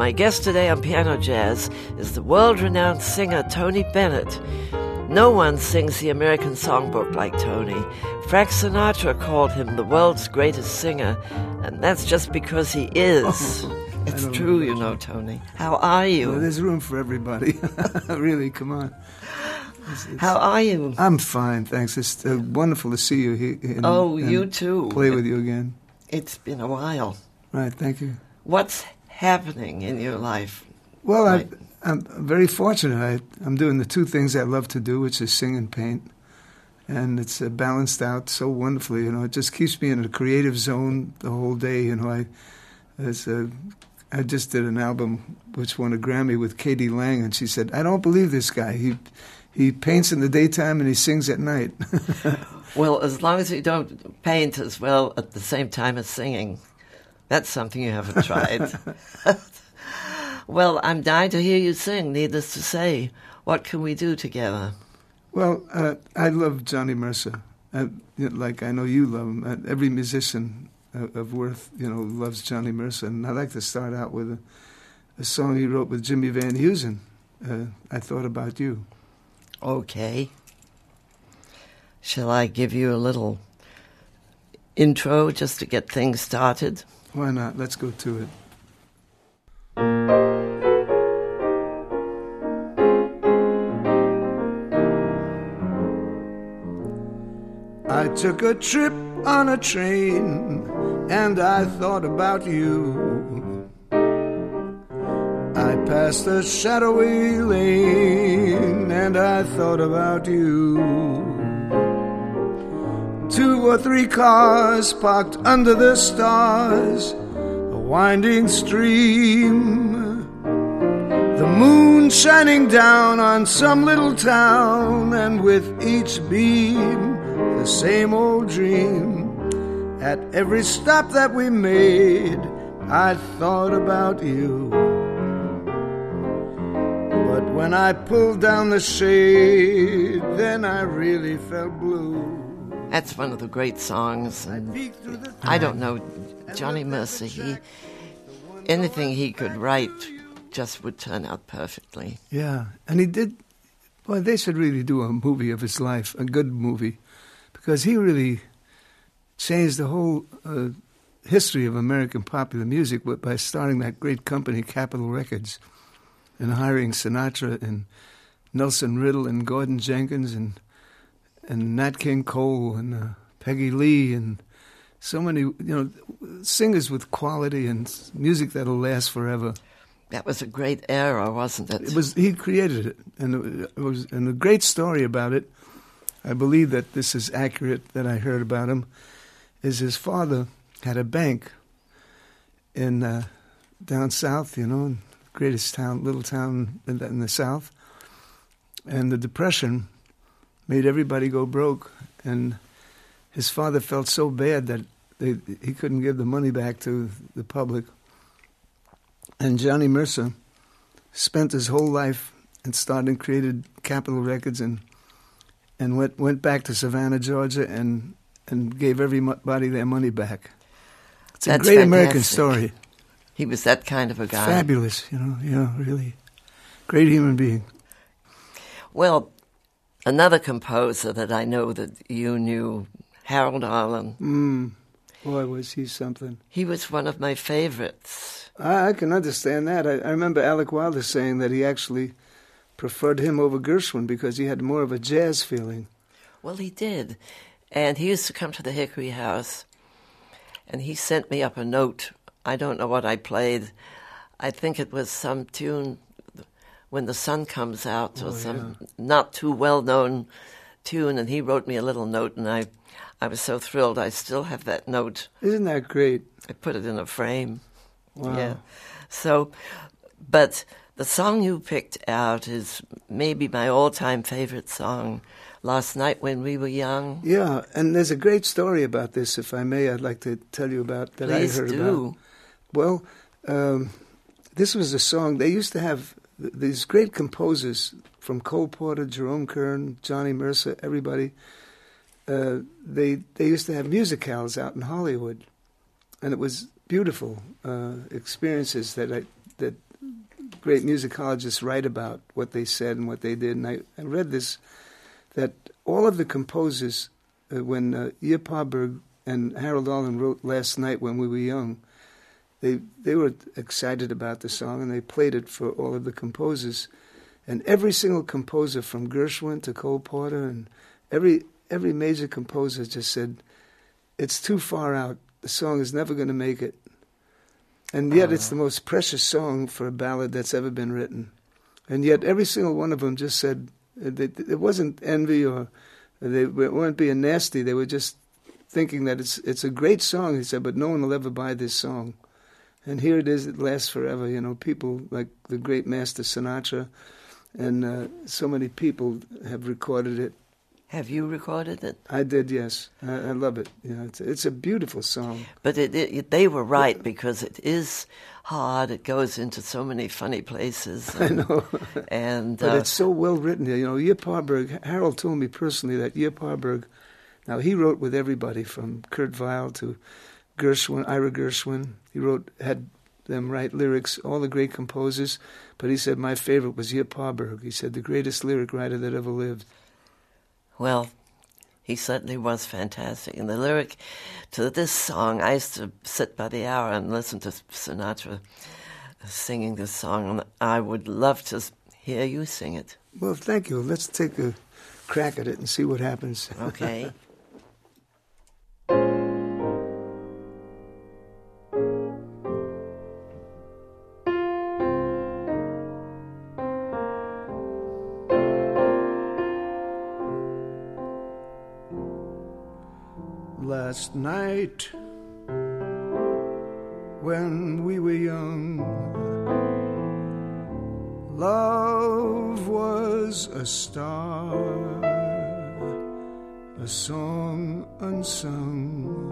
My guest today on Piano Jazz is the world-renowned singer Tony Bennett. No one sings the American songbook like Tony. Frank Sinatra called him the world's greatest singer, and that's just because he is. It's true, you know, Tony. How are you? Well, there's room for everybody. Really, come on. How are you? I'm fine, thanks. It's wonderful to see you here. You too. Play with you again. It's been a while. Right, thank you. What's happening in your life? Well, right. I'm very fortunate. I'm doing the two things I love to do, which is sing and paint. And it's balanced out so wonderfully. You know, it just keeps me in a creative zone the whole day. You know, I just did an album which won a Grammy with Katie Lang, and she said, "I don't believe this guy. He paints in the daytime and he sings at night." Well, as long as you don't paint as well at the same time as singing, that's something you haven't tried. Well, I'm dying to hear you sing, needless to say. What can we do together? Well, I love Johnny Mercer. Like I know you love him. Every musician of worth, you know, loves Johnny Mercer. And I'd like to start out with a song he wrote with Jimmy Van Heusen, I Thought About You. Okay. Shall I give you a little intro just to get things started? Why not? Let's go to it. I took a trip on a train and I thought about you. I passed a shadowy lane and I thought about you. 2 or 3 cars parked under the stars, a winding stream, the moon shining down on some little town, and with each beam the same old dream. At every stop that we made, I thought about you. But when I pulled down the shade, then I really felt blue. That's one of the great songs. And I don't know, Johnny Mercer, anything he could write just would turn out perfectly. Yeah, and he did. Well, they should really do a movie of his life, a good movie, because he really changed the whole history of American popular music by starting that great company, Capitol Records, and hiring Sinatra and Nelson Riddle and Gordon Jenkins and Nat King Cole and Peggy Lee and so many, you know, singers with quality and music that'll last forever. That was a great era, wasn't it? It was. He created it, and it was. And a great story about it, I believe that this is accurate, that I heard about him, is his father had a bank in down south, you know, greatest town, little town in the south, and the Depression made everybody go broke, and his father felt so bad that he couldn't give the money back to the public. And Johnny Mercer spent his whole life and started and created Capitol Records and went back to Savannah, Georgia, and gave everybody their money back. It's a great American story. He was that kind of a guy. Fabulous, you know, really great human being. Well, another composer that I know that you knew, Harold Arlen. Boy, was he something. He was one of my favorites. I can understand that. I remember Alec Wilder saying that he actually preferred him over Gershwin because he had more of a jazz feeling. Well, he did. And he used to come to the Hickory House, and he sent me up a note. I don't know what I played. I think it was some tune, When the Sun Comes Out, or some not too well-known tune, and he wrote me a little note, and I was so thrilled. I still have that note. Isn't that great? I put it in a frame. Wow. Yeah. So, but the song you picked out is maybe my all-time favorite song, Last Night When We Were Young. Yeah, and there's a great story about this, if I may, I'd like to tell you about that. Please I heard do. about. Well, this was a song. They used to have these great composers from Cole Porter, Jerome Kern, Johnny Mercer, everybody. They used to have musicals out in Hollywood, and it was beautiful experiences that great musicologists write about what they said and what they did. And I read this, that all of the composers, when Yer Parberg and Harold Arlen wrote Last Night When We Were Young, they were excited about the song, and they played it for all of the composers. And every single composer, from Gershwin to Cole Porter, and every major composer just said, it's too far out. The song is never going to make it. And yet it's the most precious song for a ballad that's ever been written. And yet every single one of them just said, it wasn't envy or they weren't being nasty. They were just thinking that it's a great song, he said, but no one will ever buy this song. And here it is, it lasts forever. You know, people like the great master Sinatra and so many people have recorded it. Have you recorded it? I did, yes. I love it. You know, it's a beautiful song. But they were right, because it is hard. It goes into so many funny places. I know. And but it's so well written. You know, Yer Parberg, Harold told me personally that Yer Parberg, now he wrote with everybody from Kurt Weill to Gershwin, Ira Gershwin. He had them write lyrics, all the great composers. But he said, my favorite was Yer Parberg. He said, the greatest lyric writer that ever lived. Well, he certainly was fantastic. And the lyric to this song, I used to sit by the hour and listen to Sinatra singing this song, and I would love to hear you sing it. Well, thank you. Let's take a crack at it and see what happens. Okay. Last night, when we were young, love was a star, a song unsung.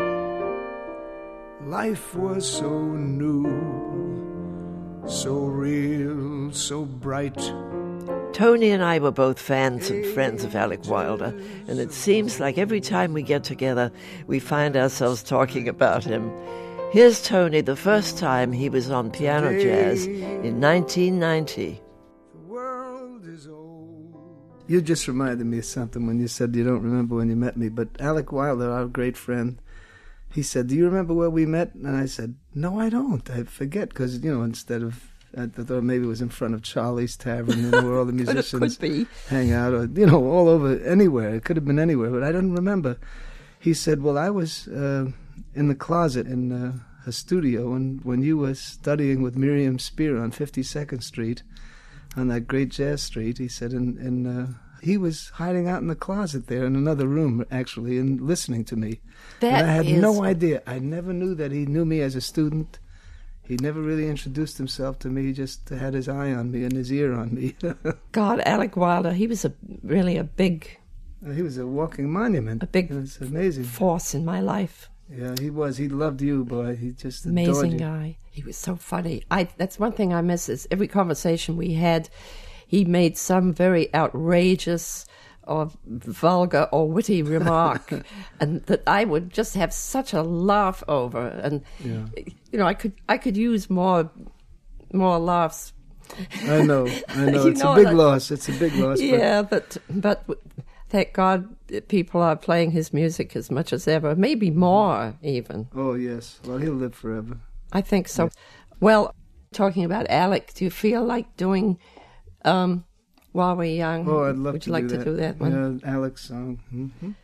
Life was so new, so real, so bright. Tony and I were both fans and friends of Alec Wilder, and it seems like every time we get together, we find ourselves talking about him. Here's Tony the first time he was on Piano Jazz in 1990. The world is old. You just reminded me of something when you said you don't remember when you met me, but Alec Wilder, our great friend, he said, do you remember where we met? And I said, no, I don't. I forget, because, you know, instead of... I thought maybe it was in front of Charlie's Tavern, where all the musicians hang out, or, you know, all over, anywhere. It could have been anywhere, but I don't remember. He said, well, I was in the closet in her studio when you were studying with Miriam Spear on 52nd Street, on that great jazz street. He said, and he was hiding out in the closet there in another room, actually, and listening to me. And I had no idea. I never knew that he knew me as a student. He never really introduced himself to me. He just had his eye on me and his ear on me. God, Alec Wilder, he was really a big... He was a walking monument. A big amazing force in my life. Yeah, he was. He loved you, boy. He just adored amazing you. Guy. He was so funny. That's one thing I miss is every conversation we had, he made some very outrageous or vulgar or witty remark, and that I would just have such a laugh over. And you know, I could use more laughs. I know. It's a big loss. It's a big loss. Yeah, but thank God people are playing his music as much as ever, maybe more even. Oh yes. Well, he'll live forever. I think so. Yes. Well, talking about Alec, do you feel like doing? While We're Young. Oh, I'd love Would you like to do that one? Yeah, Alec's song. Mm-hmm.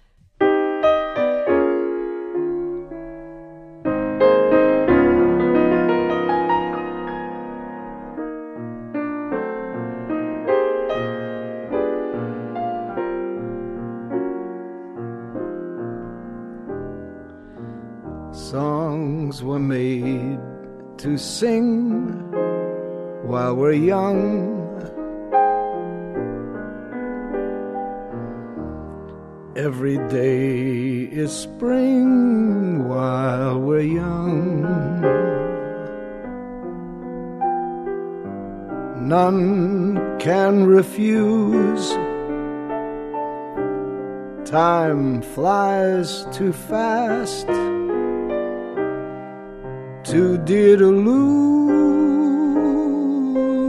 Songs were made to sing while we're young. Every day is spring while we're young. None can refuse. Time flies too fast, too dear to lose.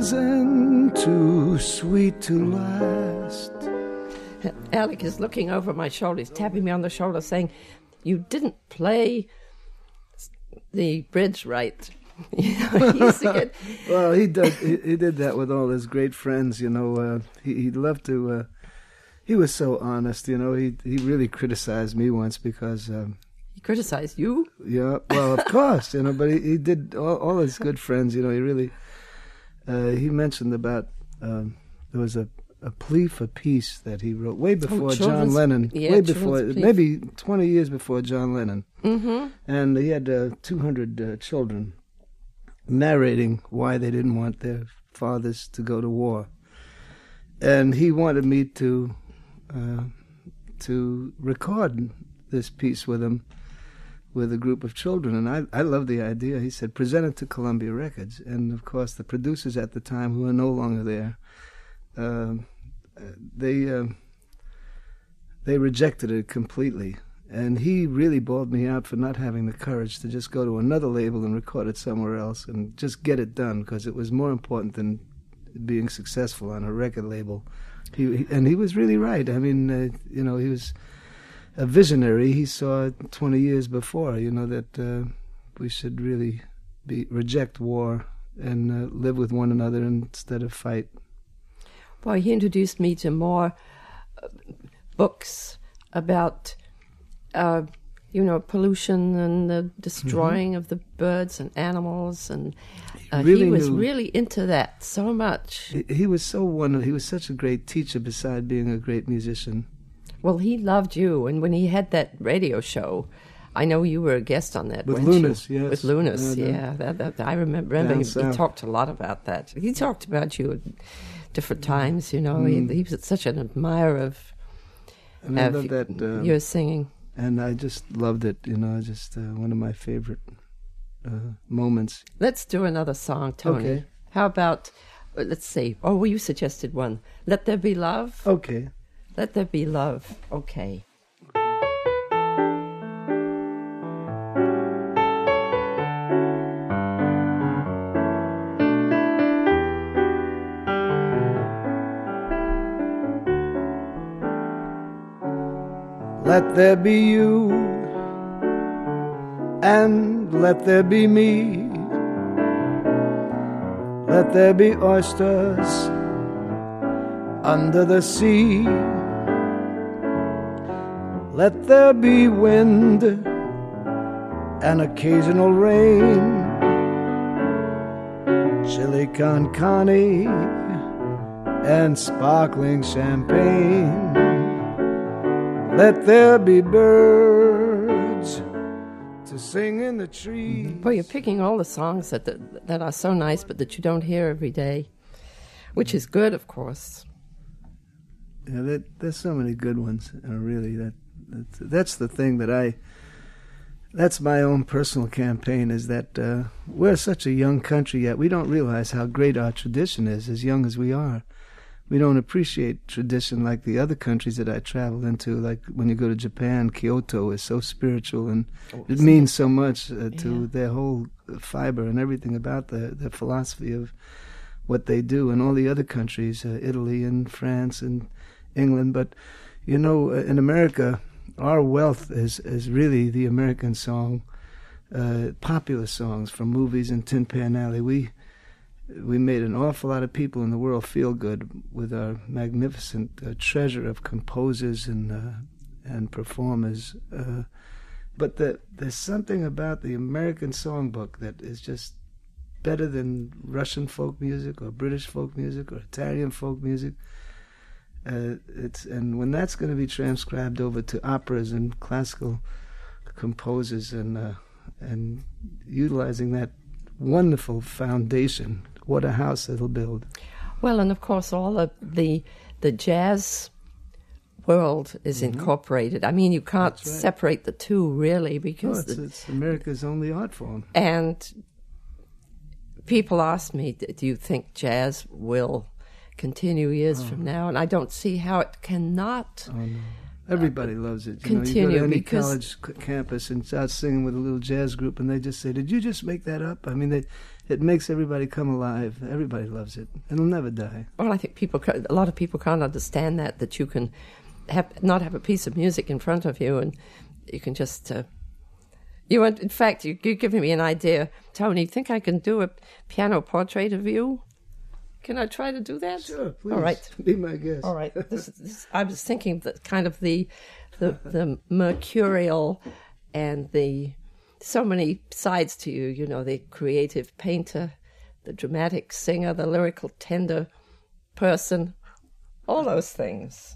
and too sweet to last. Alec is looking over my shoulder. He's tapping me on the shoulder saying, you didn't play the bridge right. You know, he used to get... Well, he did that with all his great friends, you know. He loved to... he was so honest, you know. He really criticized me once because... he criticized you? Yeah, well, of course, you know, but he did all his good friends, you know, he really... he mentioned about... there was a plea for peace that he wrote way before John Lennon. Yeah, way before, maybe 20 years before John Lennon. Mm-hmm. And he had 200 children narrating why they didn't want their fathers to go to war. And he wanted me to record this piece with him, with a group of children. And I loved the idea. He said, present it to Columbia Records. And, of course, the producers at the time, who are no longer there, they rejected it completely. And he really bawled me out for not having the courage to just go to another label and record it somewhere else and just get it done, because it was more important than being successful on a record label. He was really right. I mean, you know, he was a visionary. He saw 20 years before, you know, that we should really reject war and live with one another instead of fight. Well, he introduced me to more books about, you know, pollution and the destroying of the birds and animals, and he was really into that so much. He was so wonderful. He was such a great teacher beside being a great musician. Well, he loved you, and when he had that radio show, I know you were a guest on that. With Lunas, yes. With Lunas, yeah. That I remember he talked a lot about that. He talked about you at different times, you know. He was such an admirer of your singing. And I just loved it, you know, just one of my favorite moments. Let's do another song, Tony. Okay. How about, let's see, well, you suggested one. Let There Be Love? Okay. Let There Be Love, okay. Let there be you, and let there be me. Let there be oysters under the sea. Let there be wind and occasional rain, chili con carne and sparkling champagne. Let there be birds to sing in the trees. Well, you're picking all the songs that are so nice, but that you don't hear every day, which is good, of course. Yeah, there's so many good ones. Really, that's the thing that's my own personal campaign, is that we're such a young country, yet we don't realize how great our tradition is, as young as we are. We don't appreciate tradition like the other countries that I travel into. Like when you go to Japan, Kyoto is so spiritual, and it means so much to their whole fiber and everything about the philosophy of what they do. And all the other countries, Italy and France and England. But, you know, in America, our wealth is really the American song, popular songs from movies and Tin Pan Alley. We made an awful lot of people in the world feel good with our magnificent treasure of composers and performers. But there's something about the American songbook that is just better than Russian folk music or British folk music or Italian folk music. And when that's going to be transcribed over to operas and classical composers and utilizing that wonderful foundation, what a house it'll build. Well, and of course, all of the jazz world is incorporated. I mean, you can't separate the two, really, because it's America's only art form. And people ask me, do you think jazz will continue years from now? And I don't see how it cannot. Oh, no. Everybody loves it. You continue, go to any because college campus and start singing with a little jazz group, and they just say, "Did you just make that up?" I mean, it makes everybody come alive. Everybody loves it. It'll never die. well, I think a lot of people can't understand that you can not have a piece of music in front of you, and you can just. In fact, you're giving me an idea, Tony. Think I can do a piano portrait of you? Can I try to do that? Sure, please. All right. Be my guest. All right. I was thinking that kind of the mercurial and the so many sides to you. You know, the creative painter, the dramatic singer, the lyrical tender person, all those things.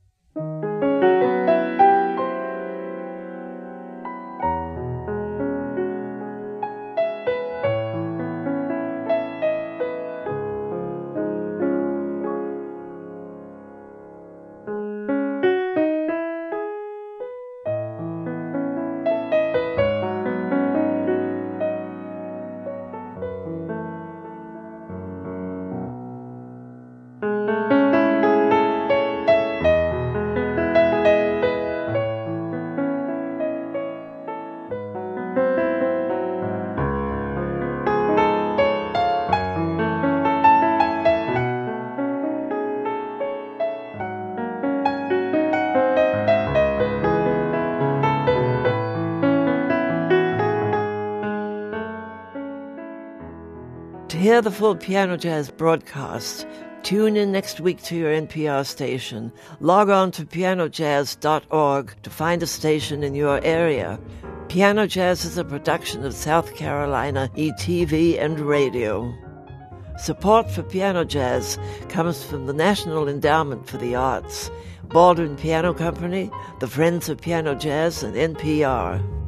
To hear the full Piano Jazz broadcast, tune in next week to your NPR station. Log on to pianojazz.org to find a station in your area. Piano Jazz is a production of South Carolina ETV and Radio. Support for Piano Jazz comes from the National Endowment for the Arts, Baldwin Piano Company, the Friends of Piano Jazz, and NPR.